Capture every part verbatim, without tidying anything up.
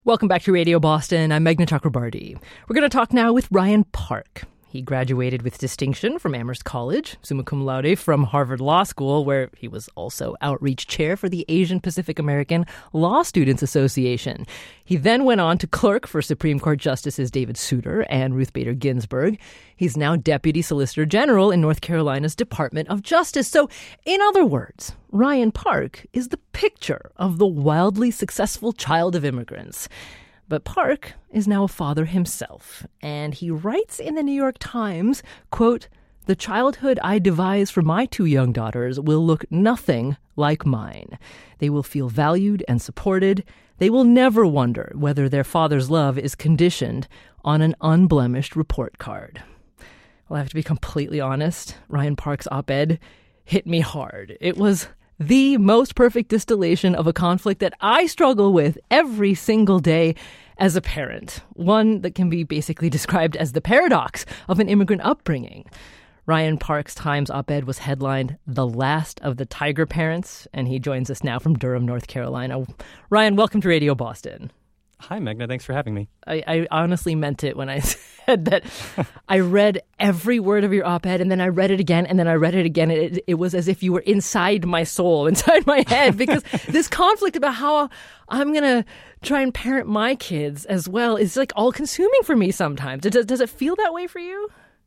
Welcome back to Radio Boston. I'm Meghna Chakrabarti. We're going to talk now with Ryan Park. He graduated with distinction from Amherst College, summa cum laude from Harvard Law School, where he was also outreach chair for the Asian Pacific American Law Students Association. He then went on to clerk for Supreme Court Justices David Souter and Ruth Bader Ginsburg. He's now Deputy Solicitor General in North Carolina's Department of Justice. So, in other words, Ryan Park is the picture of the wildly successful child of immigrants. But Park is now a father himself, and he writes in the New York Times, quote, "The childhood I devise for my two young daughters will look nothing like mine. They will feel valued and supported. They will never wonder whether their father's love is conditioned on an unblemished report card." Well, I have to be completely honest. Ryan Park's op-ed hit me hard. It was the most perfect distillation of a conflict that I struggle with every single day as a parent, one that can be basically described as the paradox of an immigrant upbringing. Ryan Park's Times op-ed was headlined "The Last of the Tiger Parents," and he joins us now from Durham, North Carolina. Ryan, welcome to Radio Boston. Hi, Meghna. Thanks for having me. I, I honestly meant it when I said that I read every word of your op-ed, and then I read it again, and then I read it again. It, it was as if you were inside my soul, inside my head, because this conflict about how I'm going to try and parent my kids as well is like all-consuming for me sometimes. Does, does it feel that way for you?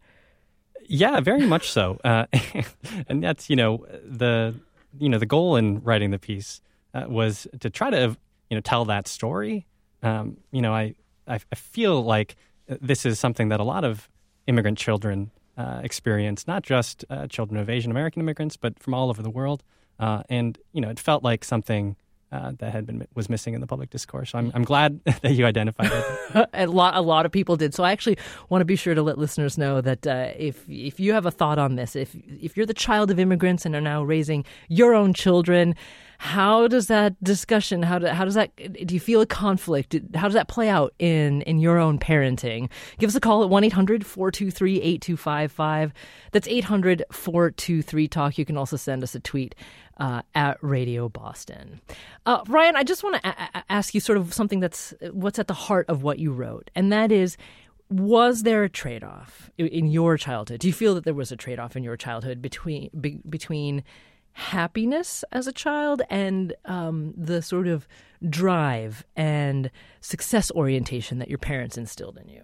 Yeah, very much so. Uh, and that's, you know, the you know the goal in writing the piece uh, was to try to, you know, tell that story. Um, you know, I, I I feel like this is something that a lot of immigrant children uh, experience, not just uh, children of Asian American immigrants, but from all over the world. Uh, and you know, it felt like something uh, that had been was missing in the public discourse. So I'm I'm glad that you identified it. a lot a lot of people did. So I actually want to be sure to let listeners know that uh, if if you have a thought on this, if if you're the child of immigrants and are now raising your own children, how does that discussion, how, do, how does that, do you feel a conflict? How does that play out in, in your own parenting? Give us a call at one eight hundred four two three eight two five five. That's eight hundred four two three talk. You can also send us a tweet uh, at Radio Boston. Uh, Ryan, I just want to a- ask you sort of something that's what's at the heart of what you wrote, and that is, was there a trade-off in your childhood? Do you feel that there was a trade-off in your childhood between be, between happiness as a child and um, the sort of drive and success orientation that your parents instilled in you?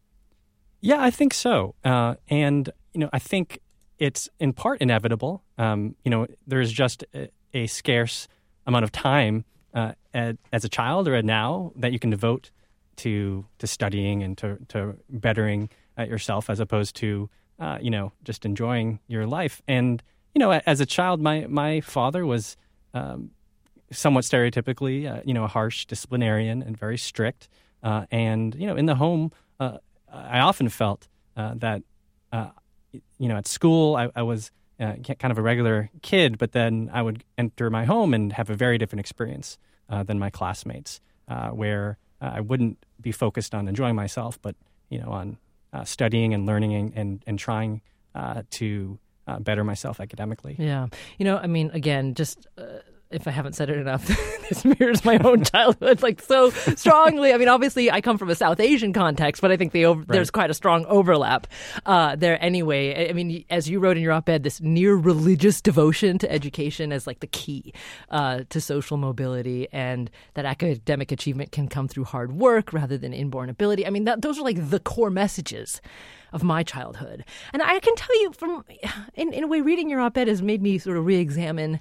Yeah, I think so. Uh, and, you know, I think it's in part inevitable. Um, you know, there's just a, a scarce amount of time uh, at, as a child or at now that you can devote to to studying and to, to bettering uh, yourself as opposed to, uh, you know, just enjoying your life. And you know, as a child, my, my father was um, somewhat stereotypically, uh, you know, a harsh disciplinarian and very strict. Uh, and, you know, in the home, uh, I often felt uh, that, uh, you know, at school, I, I was uh, kind of a regular kid, but then I would enter my home and have a very different experience uh, than my classmates, uh, where uh, I wouldn't be focused on enjoying myself, but, you know, on uh, studying and learning and, and, and trying uh, to Uh, better myself academically. Yeah. You know, I mean, again, just uh, if I haven't said it enough, this mirrors my own childhood like so strongly. I mean, obviously, I come from a South Asian context, but I think the over- right. there's quite a strong overlap uh, there anyway. I mean, as you wrote in your op-ed, this near religious devotion to education as like the key uh, to social mobility, and that academic achievement can come through hard work rather than inborn ability. I mean, that, those are like the core messages of my childhood. And I can tell you from, in, in a way, reading your op-ed has made me sort of re-examine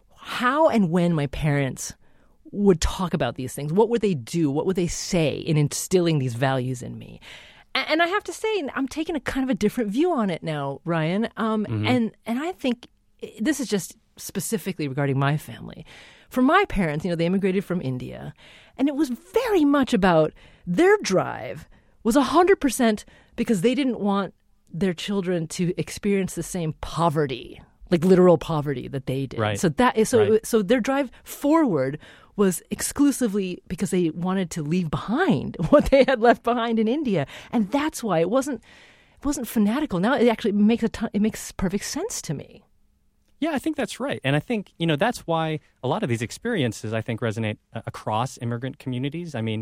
how and when my parents would talk about these things. What would they do? What would they say in instilling these values in me? And, and I have to say, I'm taking a kind of a different view on it now, Ryan. Um, mm-hmm. And and I think this is just specifically regarding my family. For my parents, you know, they immigrated from India, and it was very much about their drive was one hundred percent because they didn't want their children to experience the same poverty, like literal poverty that they did. Right. So that is so right. so their drive forward was exclusively because they wanted to leave behind what they had left behind in India. And that's why it wasn't it wasn't fanatical. Now it actually makes a ton, it makes perfect sense to me. Yeah, I think that's right. And I think, you know, that's why a lot of these experiences, I think, resonate uh, across immigrant communities. I mean,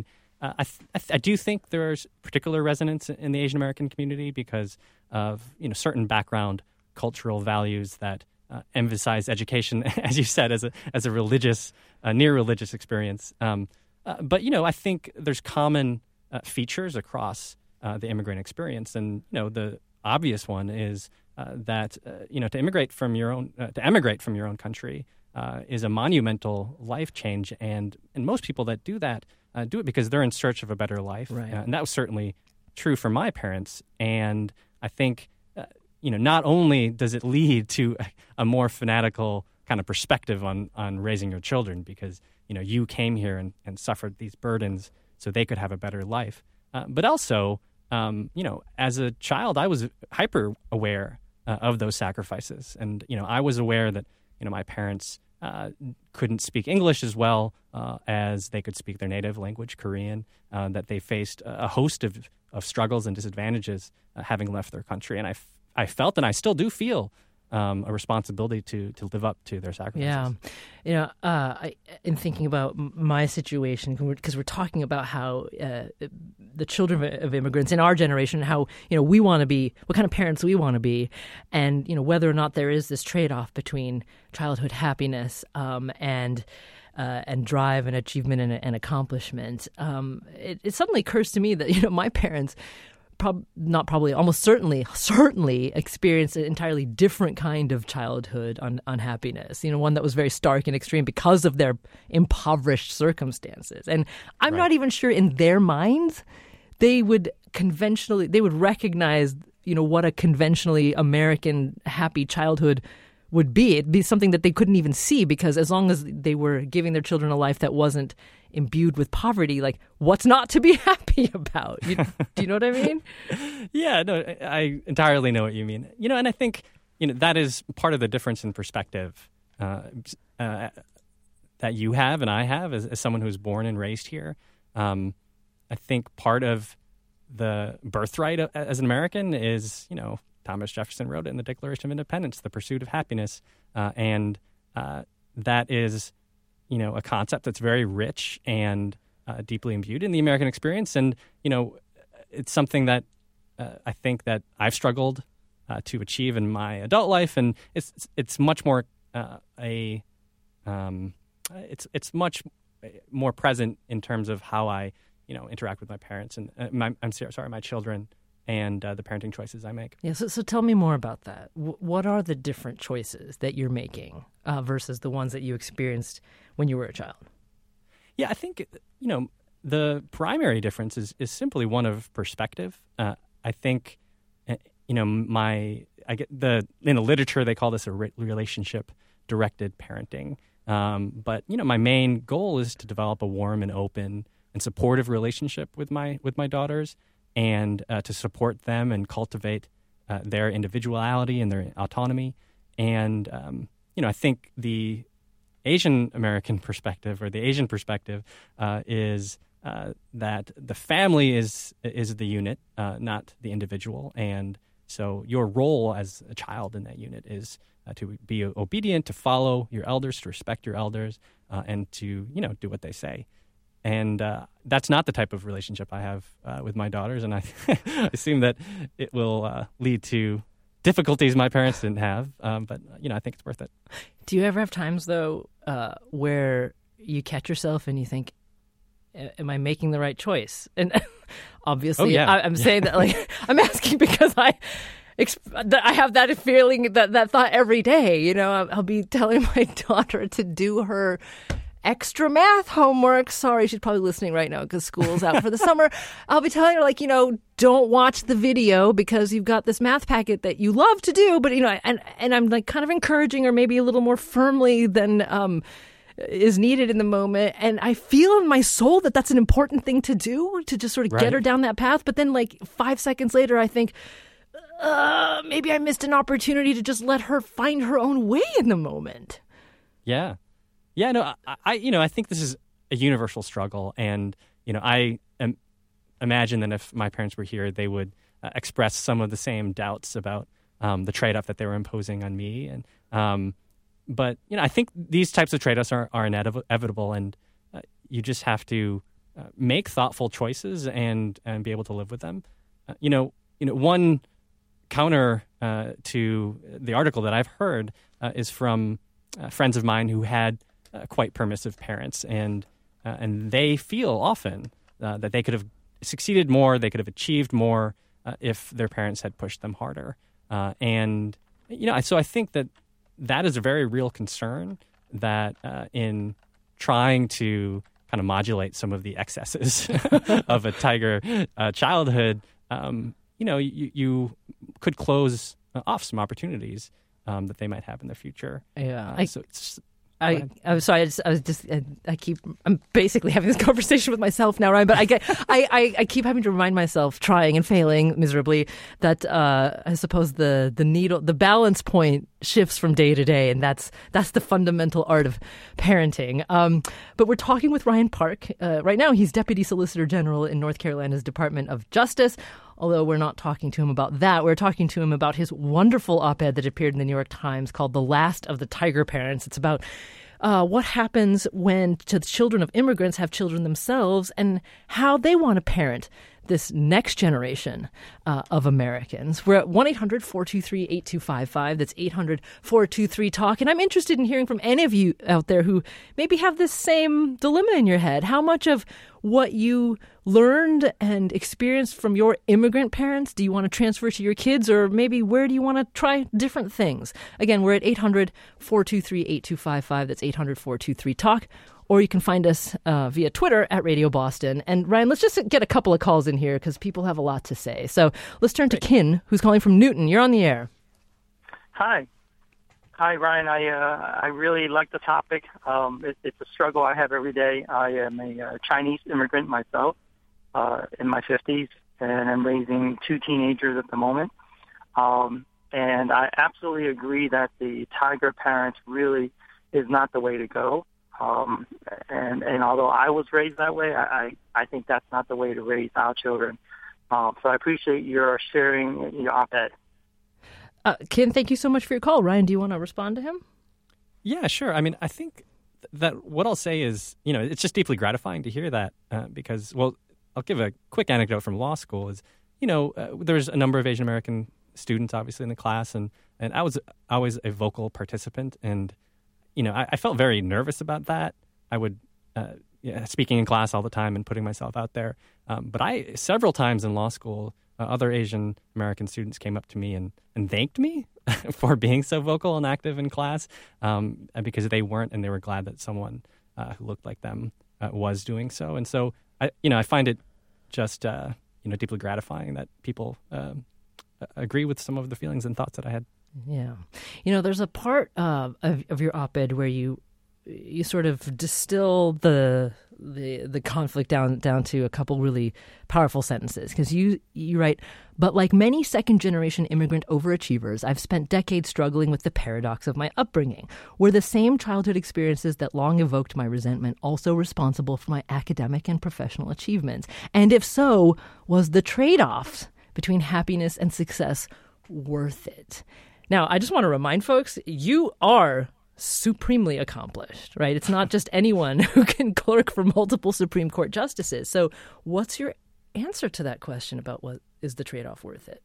uh, I, th- I, th- I do think there's particular resonance in the Asian American community because of you know certain background cultural values that uh, emphasize education, as you said, as a as a religious, uh, near religious experience. Um, uh, but you know, I think there's common uh, features across uh, the immigrant experience, and you know, the obvious one is uh, that uh, you know to immigrate from your own uh, to emigrate from your own country uh, is a monumental life change, and and most people that do that uh, do it because they're in search of a better life, Right. uh, and that was certainly true for my parents. And I think uh, you know not only does it lead to a, a more fanatical kind of perspective on on raising your children because you know you came here and, and suffered these burdens so they could have a better life, uh, but also um, you know as a child I was hyper aware uh, of those sacrifices, and you know I was aware that you know my parents uh, couldn't speak English as well uh, as they could speak their native language, Korean, uh, that they faced a host of of struggles and disadvantages uh, having left their country, and I, f- I felt and I still do feel um, a responsibility to to live up to their sacrifices. Yeah, you know, uh, I, in thinking about m- my situation, because we're, we're talking about how uh, the children of, of immigrants in our generation, how you know we want to be, what kind of parents we want to be, and you know whether or not there is this trade-off between childhood happiness um, and. Uh, and drive and achievement and, and accomplishment. Um, it, it suddenly occurs to me that you know my parents, prob- not probably, almost certainly, certainly experienced an entirely different kind of childhood un- unhappiness. You know, one that was very stark and extreme because of their impoverished circumstances. And I'm Right. not even sure in their minds they would conventionally they would recognize you know what a conventionally American happy childhood would be. It'd be something that they couldn't even see because as long as they were giving their children a life that wasn't imbued with poverty, like what's not to be happy about? You, do you know what I mean? Yeah, no, I I entirely know what you mean. You know, and I think you know that is part of the difference in perspective uh, uh, that you have and I have as, as someone who's born and raised here. Um, I think part of the birthright of, as an American is, you know, Thomas Jefferson wrote it in the Declaration of Independence, the pursuit of happiness. Uh, and uh, that is, you know, a concept that's very rich and uh, deeply imbued in the American experience. And, you know, it's something that uh, I think that I've struggled uh, to achieve in my adult life. And it's it's much more uh, a, um, it's it's much more present in terms of how I, you know, interact with my parents and uh, my, I'm sorry, my children. And uh, the parenting choices I make. Yeah, so, so tell me more about that. W- what are the different choices that you're making uh, versus the ones that you experienced when you were a child? Yeah, I think, you know, the primary difference is, is simply one of perspective. Uh, I think, uh, you know, my, I get the, in the literature, they call this a re- relationship-directed parenting. Um, but, you know, my main goal is to develop a warm and open and supportive relationship with my with my daughters, and uh, to support them and cultivate uh, their individuality and their autonomy. And, um, you know, I think the Asian American perspective or the Asian perspective uh, is uh, that the family is is the unit, uh, not the individual. And so your role as a child in that unit is uh, to be obedient, to follow your elders, to respect your elders, uh, and to, you know, do what they say. And uh, that's not the type of relationship I have uh, with my daughters, and I assume that it will uh, lead to difficulties my parents didn't have. Um, but you know, I think it's worth it. Do you ever have times though uh, where you catch yourself and you think, "Am I making the right choice?" And obviously, oh, yeah. I, I'm yeah. saying that like I'm asking because I. I have that feeling, that, that thought every day. You know, I'll, I'll be telling my daughter to do her extra math homework. Sorry, she's probably listening right now because school's out for the summer. I'll be telling her, like, you know, don't watch the video because you've got this math packet that you love to do. But, you know, and, and I'm like kind of encouraging her maybe a little more firmly than um, is needed in the moment. And I feel in my soul that that's an important thing to do, to just sort of Right. get her down that path. But then like five seconds later, I think, uh, maybe I missed an opportunity to just let her find her own way in the moment. Yeah. Yeah, no, I, I, you know, I think this is a universal struggle, and you know, I am, imagine that if my parents were here, they would uh, express some of the same doubts about um, the trade-off that they were imposing on me. And um, but you know, I think these types of trade-offs are, are inevitable, and uh, you just have to uh, make thoughtful choices and and be able to live with them. Uh, you know, you know, one counter uh, to the article that I've heard uh, is from uh, friends of mine who had uh, quite permissive parents, and uh, and they feel often uh, that they could have succeeded more, they could have achieved more uh, if their parents had pushed them harder. Uh, and you know, so I think that that is a very real concern. That uh, in trying to kind of modulate some of the excesses of a tiger uh, childhood, um, you know, you, you could close off some opportunities um, that they might have in the future. Yeah. Uh, I, so it's, I, I was sorry. I, just, I was just. I, I keep. I'm basically having this conversation with myself now, Ryan. But I get. I, I, I keep having to remind myself, trying and failing miserably, that uh, I suppose the the needle, the balance point shifts from day to day, and that's that's the fundamental art of parenting. Um, but we're talking with Ryan Park uh, right now. He's Deputy Solicitor General in North Carolina's Department of Justice. Although we're not talking to him about that, we're talking to him about his wonderful op-ed that appeared in the New York Times called The Last of the Tiger Parents. It's about uh, what happens when the children of immigrants have children themselves and how they want to parent this next generation uh, of Americans. We're at one eight hundred four two three eight two five five. That's eight hundred four two three talk. And I'm interested in hearing from any of you out there who maybe have this same dilemma in your head. How much of what you learned and experienced from your immigrant parents do you want to transfer to your kids, or maybe where do you want to try different things? Again, we're at eight hundred four two three eight two five five. That's eight hundred four two three talk. Or you can find us uh, via Twitter at Radio Boston. And Ryan, let's just get a couple of calls in here because people have a lot to say. So let's turn to Kin, who's calling from Newton. You're on the air. Hi. Hi, Ryan. I uh, I really like the topic. Um, it, it's a struggle I have every day. I am a uh, Chinese immigrant myself uh, in my fifties, and I'm raising two teenagers at the moment. Um, and I absolutely agree that the tiger parents really is not the way to go. Um, and, and although I was raised that way, I, I, I think that's not the way to raise our children. Um, so I appreciate your sharing your op-ed. Uh, Ken, thank you so much for your call. Ryan, do you want to respond to him? Yeah, sure. I mean, I think that what I'll say is, you know, it's just deeply gratifying to hear that uh, because, well, I'll give a quick anecdote from law school is, you know, uh, there's a number of Asian American students obviously in the class, and, and I was always a vocal participant, and you know, I, I felt very nervous about that. I would, uh, yeah, speaking in class all the time and putting myself out there. Um, but I, several times in law school, uh, other Asian American students came up to me and, and thanked me for being so vocal and active in class um, because they weren't, and they were glad that someone uh, who looked like them uh, was doing so. And so, I, you know, I find it just, uh, you know, deeply gratifying that people um, agree with some of the feelings and thoughts that I had. Yeah. You know, there's a part uh, of, of your op-ed where you you sort of distill the the the conflict down down to a couple really powerful sentences, because you you write, but like many second-generation immigrant overachievers, I've spent decades struggling with the paradox of my upbringing. Were the same childhood experiences that long evoked my resentment also responsible for my academic and professional achievements? And if so, was the trade-off between happiness and success worth it? Now, I just want to remind folks, you are supremely accomplished, right? It's not just anyone who can clerk for multiple Supreme Court justices. So what's your answer to that question about what is the trade-off worth it?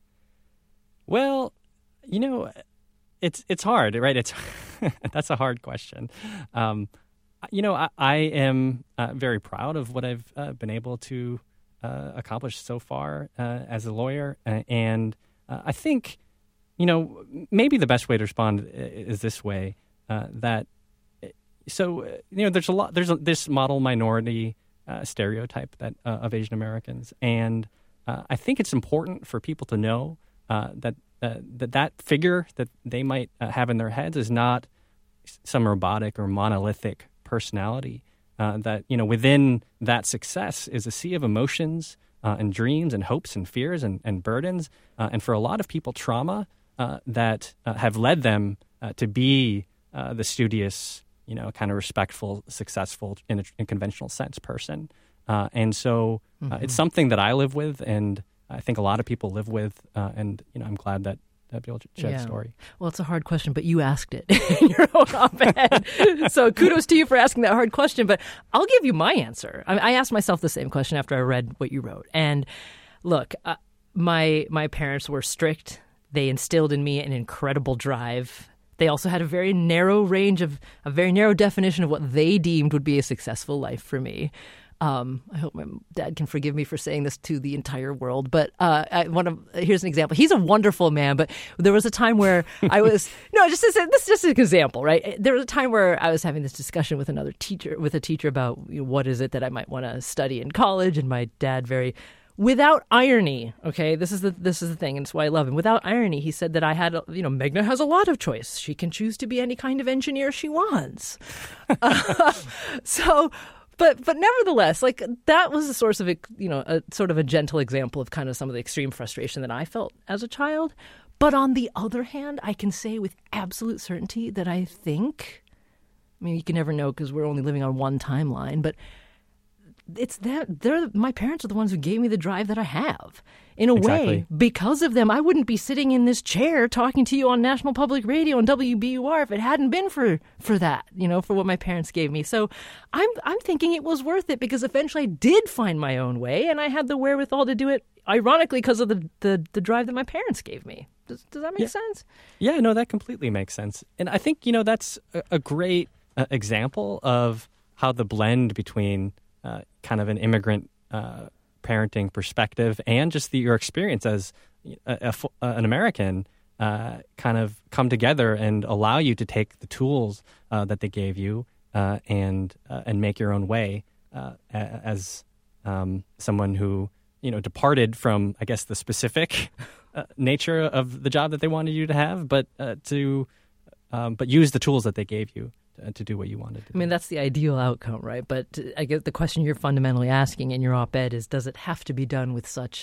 Well, you know, it's it's hard, right? It's that's a hard question. Um, you know, I, I am uh, very proud of what I've uh, been able to uh, accomplish so far uh, as a lawyer. Uh, and uh, I think, you know, maybe the best way to respond is this way, uh, that, so, you know, there's a lot, there's a, this model minority uh, stereotype that uh, of Asian Americans. And uh, I think it's important for people to know uh, that, uh, that that figure that they might uh, have in their heads is not some robotic or monolithic personality. Uh, that, you know, within that success is a sea of emotions uh, and dreams and hopes and fears and, and burdens. Uh, and for a lot of people, trauma uh, that uh, have led them uh, to be uh, the studious, you know, kind of respectful, successful, in a, in a conventional sense person. Uh, and so uh, mm-hmm. it's something that I live with, and I think a lot of people live with. Uh, and, you know, I'm glad that Abiel Ched's Yeah. story. Well, it's a hard question, but you asked it in your own op-ed. So kudos to you for asking that hard question. But I'll give you my answer. I, I asked myself the same question after I read what you wrote. And look, uh, my my parents were strict. They instilled in me an incredible drive. They also had a very narrow range of a very narrow definition of what they deemed would be a successful life for me. Um, I hope my dad can forgive me for saying this to the entire world, but uh, I, one of here's an example. He's a wonderful man, but there was a time where I was no, just as a, this is just an example, right? There was a time where I was having this discussion with another teacher, with a teacher about, you know, what is it that I might want to study in college, and my dad very. Without irony, okay, this is the this is the thing, and it's why I love him. Without irony, he said that I had, you know, Meghna has a lot of choice. She can choose to be any kind of engineer she wants. uh, so, but but nevertheless, like that was a source of, you know, a sort of a gentle example of kind of some of the extreme frustration that I felt as a child. But on the other hand, I can say with absolute certainty that I think, I mean, you can never know because we're only living on one timeline, but. It's that they're my parents are the ones who gave me the drive that I have. In a Exactly. way, because of them, I wouldn't be sitting in this chair talking to you on National Public Radio and W B U R if it hadn't been for for that, you know, for what my parents gave me. So I'm I'm thinking it was worth it because eventually I did find my own way, and I had the wherewithal to do it. Ironically, because of the the, the drive that my parents gave me. Does, does that make Yeah. sense? Yeah, no, that completely makes sense. And I think, you know, that's a, a great uh, example of how the blend between uh, kind of an immigrant uh, parenting perspective and just the, your experience as a, a, an American uh, kind of come together and allow you to take the tools uh, that they gave you uh, and uh, and make your own way uh, as um, someone who, you know, departed from, I guess, the specific uh, nature of the job that they wanted you to have, but uh, to um, but use the tools that they gave you to, to do what you wanted to do. I mean, that's the ideal outcome, right? But I guess the question you're fundamentally asking in your op-ed is, does it have to be done with such,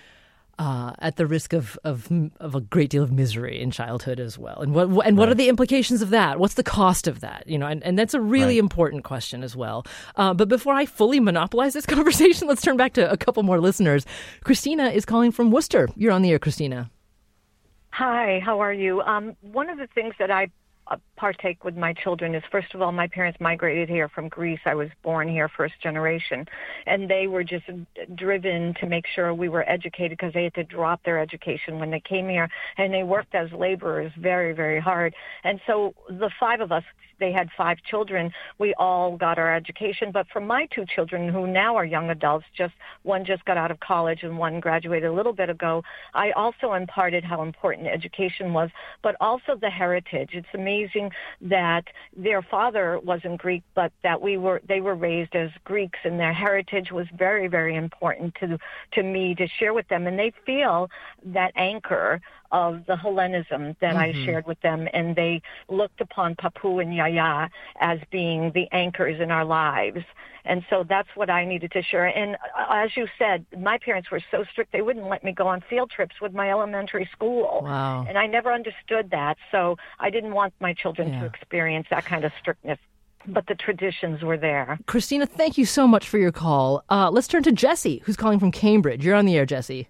uh, at the risk of, of of a great deal of misery in childhood as well? And what and what Right. are the implications of that? What's the cost of that? You know, and, and that's a really Right. important question as well. Uh, but before I fully monopolize this conversation, let's turn back to a couple more listeners. Christina is calling from Worcester. You're on the air, Christina. Hi, how are you? Um, one of the things that I uh, partake with my children is, first of all, my parents migrated here from Greece. I was born here, first generation, and they were just driven to make sure we were educated because they had to drop their education when they came here, and they worked as laborers very, very hard. And so the five of us, they had five children, we all got our education. But for my two children, who now are young adults, just one just got out of college and one graduated a little bit ago, I also imparted how important education was, but also the heritage. It's amazing that their father wasn't Greek, but that we were they were raised as Greeks, and their heritage was very, very important to to me to share with them. And they feel that anchor of the Hellenism that Mm-hmm. I shared with them, and they looked upon Papu and Yaya as being the anchors in our lives. And so that's what I needed to share. And uh, as you said, my parents were so strict, they wouldn't let me go on field trips with my elementary school. Wow. And I never understood that, so I didn't want my children Yeah. to experience that kind of strictness. But the traditions were there. Christina, thank you so much for your call. Uh, let's turn to Jesse, who's calling from Cambridge. You're on the air, Jesse.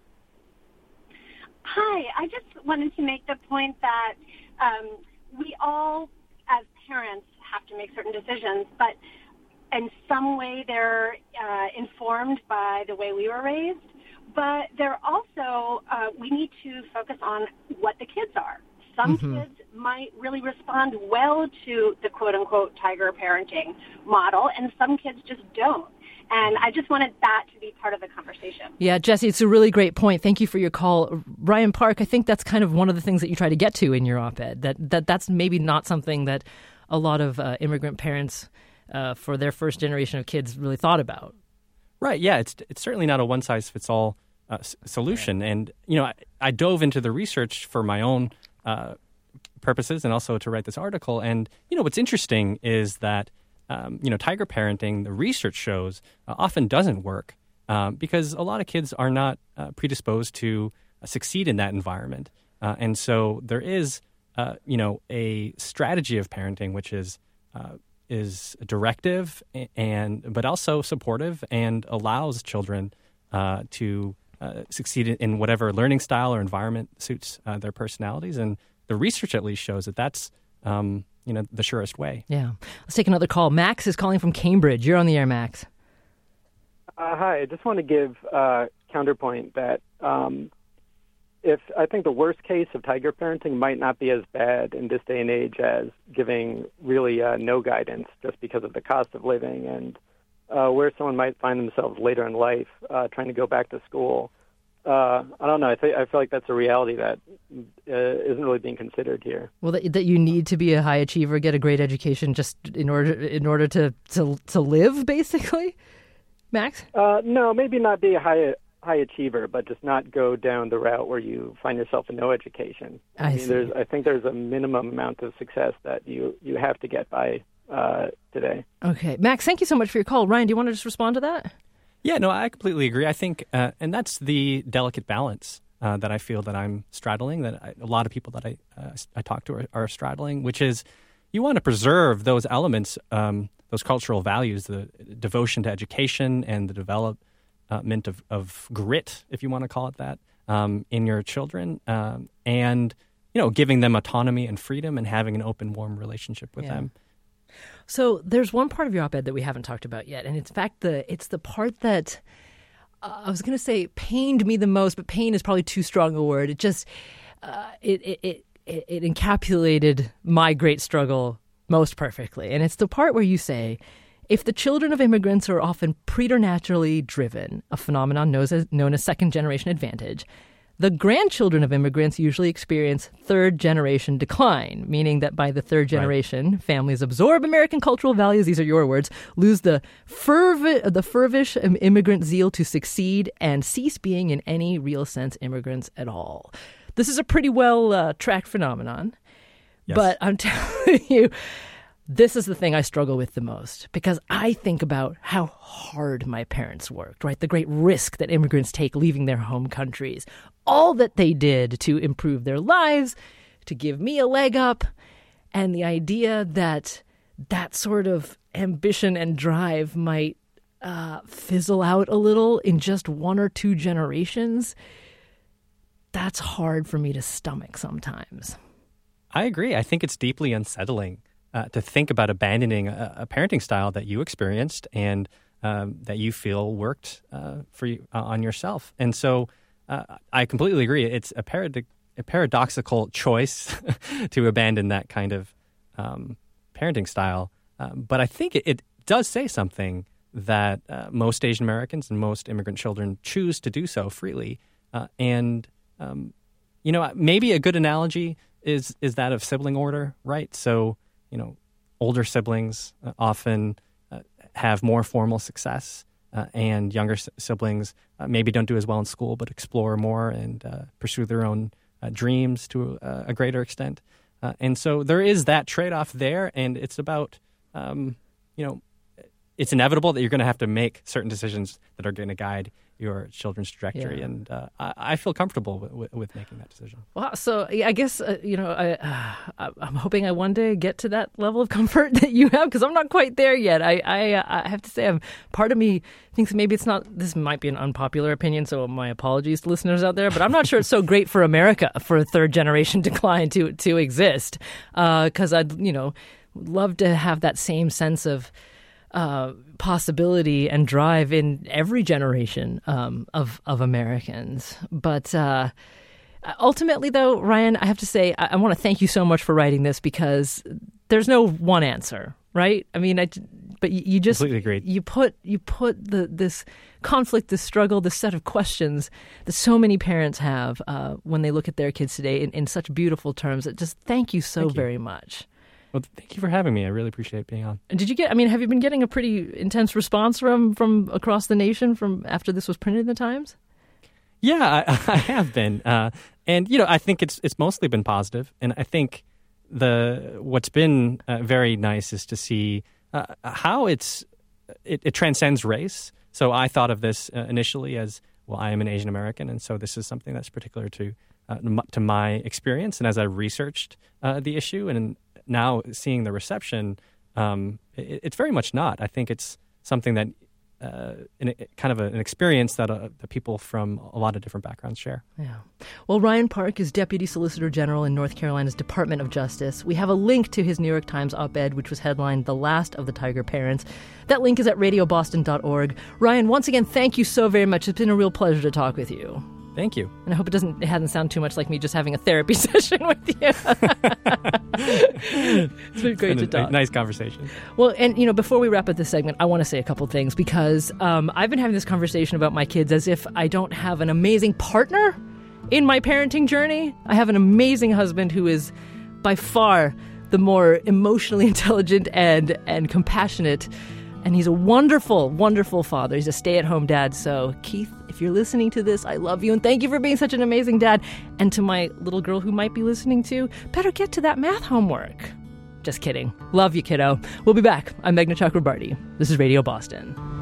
Hi, I just wanted to make the point that um, we all, as parents, have to make certain decisions, but in some way they're uh, informed by the way we were raised, but they're also, uh, we need to focus on what the kids are. Some Mm-hmm. kids might really respond well to the quote-unquote tiger parenting model, and some kids just don't. And I just wanted that to be part of the conversation. Yeah, Jesse, it's a really great point. Thank you for your call. Ryan Park, I think that's kind of one of the things that you try to get to in your op-ed, that, that that's maybe not something that a lot of uh, immigrant parents uh, for their first generation of kids really thought about. Right. Yeah. It's it's certainly not a one size fits all uh, s- solution. And you know, I, I dove into the research for my own uh, purposes and also to write this article. And you know, what's interesting is that um, you know, tiger parenting, the research shows, uh, often doesn't work um, because a lot of kids are not uh, predisposed to uh, succeed in that environment. Uh, and so there is uh, you know, a strategy of parenting which is uh, is directive and but also supportive and allows children uh, to uh, succeed in whatever learning style or environment suits uh, their personalities. And the research at least shows that that's um, you know the surest way. Yeah. Let's take another call. Max is calling from Cambridge. You're on the air, Max. Uh, hi. I just want to give uh, counterpoint that um, if I think the worst case of tiger parenting might not be as bad in this day and age as giving really uh, no guidance just because of the cost of living and uh, where someone might find themselves later in life uh, trying to go back to school. Uh, I don't know. I, th- I feel like that's a reality that uh, isn't really being considered here. Well, that, that you need to be a high achiever, get a great education, just in order in order to to, to live, basically. Max? Uh, no, maybe not be a high high achiever, but just not go down the route where you find yourself in no education. I, I mean, see. there's I think there's a minimum amount of success that you you have to get by uh, today. Okay, Max. Thank you so much for your call. Ryan, do you want to just respond to that? Yeah, no, I completely agree. I think, uh, and that's the delicate balance uh, that I feel that I'm straddling, that I, a lot of people that I uh, I talk to are, are straddling, which is you want to preserve those elements, um, those cultural values, the devotion to education and the development of, of grit, if you want to call it that, um, in your children, um, and you know, giving them autonomy and freedom and having an open, warm relationship with Yeah. them. So there's one part of your op-ed that we haven't talked about yet, and in fact, the it's the part that uh, I was going to say pained me the most, but pain is probably too strong a word. It just uh, it, it it it encapsulated my great struggle most perfectly, and it's the part where you say, if the children of immigrants are often preternaturally driven, a phenomenon known as known as second-generation advantage, the grandchildren of immigrants usually experience third-generation decline, meaning that by the third generation, right. families absorb American cultural values, these are your words, lose the, fervi- the fervish immigrant zeal to succeed, and cease being in any real sense immigrants at all. This is a pretty well-tracked uh, phenomenon, yes. but I'm telling you, this is the thing I struggle with the most, because I think about how hard my parents worked, right? The great risk that immigrants take leaving their home countries, all that they did to improve their lives, to give me a leg up, and the idea that that sort of ambition and drive might uh, fizzle out a little in just one or two generations, that's hard for me to stomach sometimes. I agree. I think it's deeply unsettling Uh, to think about abandoning a, a parenting style that you experienced and um, that you feel worked uh, for you uh, on yourself. And so uh, I completely agree. It's a, parad- a paradoxical choice to abandon that kind of um, parenting style. Um, but I think it, it does say something that uh, most Asian Americans and most immigrant children choose to do so freely. Uh, and, um, you know, maybe a good analogy is is that of sibling order, right? So, you know, older siblings uh, often uh, have more formal success, uh, and younger s- siblings uh, maybe don't do as well in school, but explore more and uh, pursue their own uh, dreams to uh, a greater extent. Uh, and so there is that trade-off there, and it's about, um, you know, it's inevitable that you're going to have to make certain decisions that are going to guide your children's trajectory, Yeah. and uh, I, I feel comfortable with, with, with making that decision. Well, so yeah, I guess, uh, you know, I, uh, I'm hoping I one day get to that level of comfort that you have, because I'm not quite there yet. I I, uh, I have to say, I'm, part of me thinks maybe it's not, this might be an unpopular opinion, so my apologies to listeners out there, but I'm not sure it's so great for America for a third generation decline to, to exist, because uh, I'd, you know, love to have that same sense of Uh, possibility and drive in every generation um, of of Americans. But uh, ultimately, though, Ryan, I have to say, I, I want to thank you so much for writing this, because there's no one answer, right? I mean, I, but you, you just Completely agreed. you put you put the this conflict, this struggle, this set of questions that so many parents have uh, when they look at their kids today in, in such beautiful terms. That just thank you so Thank you. very much. Well, thank you for having me. I really appreciate being on. Did you get, I mean, have you been getting a pretty intense response from, from across the nation from after this was printed in the Times? Yeah, I, I have been. Uh, and, you know, I think it's it's mostly been positive. And I think the what's been uh, very nice is to see uh, how it's it, it transcends race. So I thought of this uh, initially as, well, I am an Asian American, and so this is something that's particular to uh, m- to my experience. And as I researched uh, the issue and now seeing the reception, um, it, it's very much not. I think it's something that uh, an, kind of a, an experience that, uh, that people from a lot of different backgrounds share. Yeah. Well, Ryan Park is Deputy Solicitor General in North Carolina's Department of Justice. We have a link to his New York Times op-ed, which was headlined "The Last of the Tiger Parents." That link is at radio boston dot org. Ryan, once again, thank you so very much. It's been a real pleasure to talk with you. Thank you. And I hope it doesn't it hasn't sound too much like me just having a therapy session with you. It's been great it's been to a, talk. A nice conversation. Well, and you know, before we wrap up this segment, I want to say a couple things because um, I've been having this conversation about my kids as if I don't have an amazing partner in my parenting journey. I have an amazing husband who is by far the more emotionally intelligent and and compassionate. And he's a wonderful, wonderful father. He's a stay-at-home dad. So, Keith, if you're listening to this, I love you. And thank you for being such an amazing dad. And to my little girl who might be listening too, better get to that math homework. Just kidding. Love you, kiddo. We'll be back. I'm Meghna Chakrabarti. This is Radio Boston.